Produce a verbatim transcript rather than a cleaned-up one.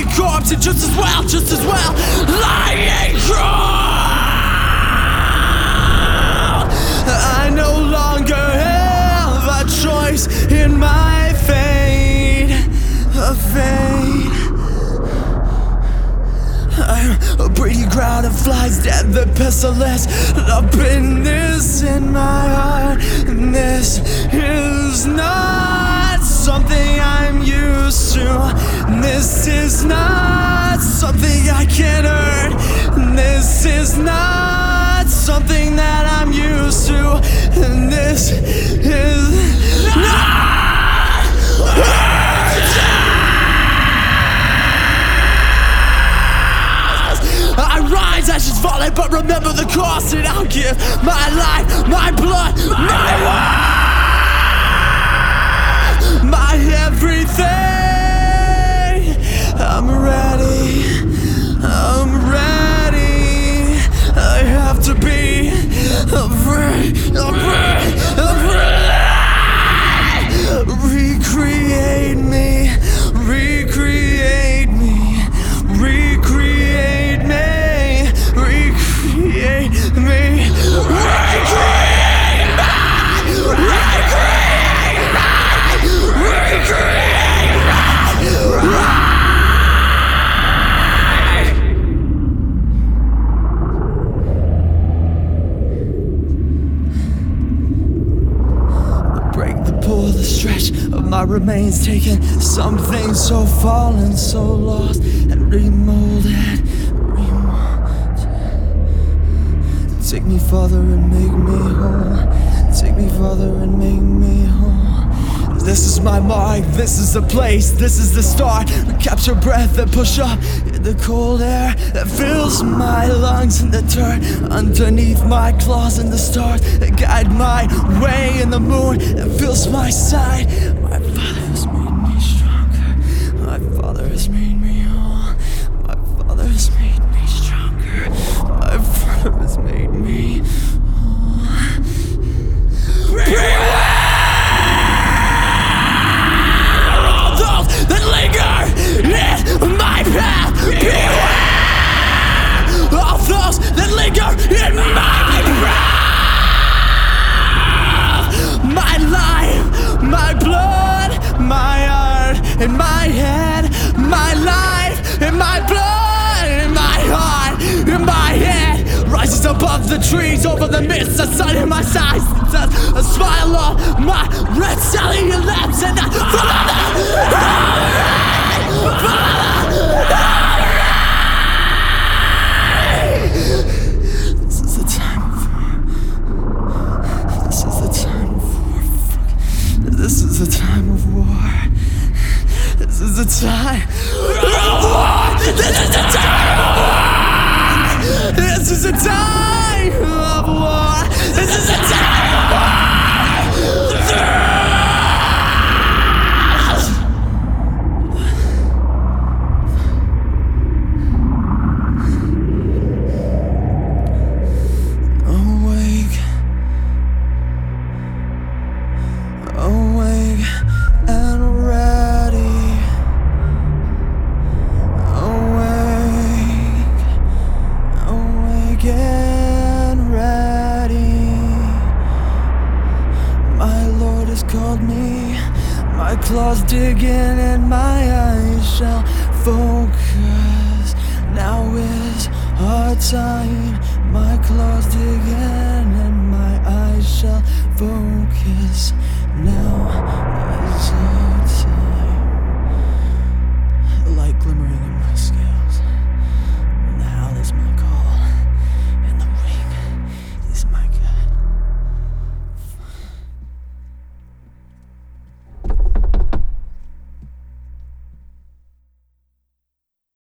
a corpse, and just as well, just as well, lying cold. I no longer have a choice in my fate, a fate. I'm a breeding ground of flies, dead the pestilence. Up in this in my heart, and this is not something I'm used to. This is not something I can earn. This is not something that I'm used to. And this is not. I rise, ashes falling, but remember the cost, and I'll give my life, my blood, my life, my everything. I'm ready, I'm ready. I have to be afraid, afraid, afraid. Recreate me, recreate me, recreate me, recreate me, recreate me, recreate me, recreate me. The stretch of my remains, taking something so fallen, so lost, and remolded, remolded. Take me farther and make me whole. Take me farther and make me whole. This is my mark, this is the place, this is the start. Capture breath and push up in the cold air that fills my lungs in the dirt. Underneath my claws in the stars that guide my way in the moon that fills my side. My father has made me stronger. My father has made me whole. My father has made me stronger. My father has made me whole. Beware! That linger in my path. Beware of those that linger in my path. My life, my blood, my heart, and my head. My life, and my blood, and my heart, and my head rises above the trees, over the mist, the sun in my sights. A smile on my red cellular lips, and I follow the This is the time of war. This is the time of war. This is the time of war. This is the time of war. This is the time of war. This is the time of war. This is the time of war. Awake, awake and ready. Awake, awake and ready. My Lord has called me. My claws dig in and my eyes shall focus. Now is our time. My claws dig in and my eyes shall focus. Now is our